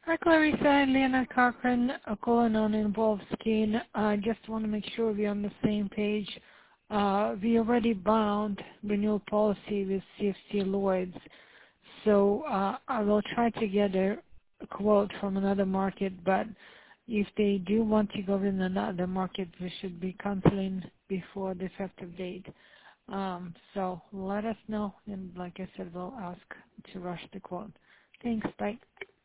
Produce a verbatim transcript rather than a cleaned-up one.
Hi, Clarissa. Leonard Cochran, uh, calling on Involved Skin. I just want to make sure we're on the same page. Uh, we already bound renewal policy with C F C Lloyd's, so uh, I will try to get a, a quote from another market, but if they do want to go in another market, we should be canceling before the effective date. Um, so let us know, and like I said, we'll ask to rush the quote. Thanks. Bye.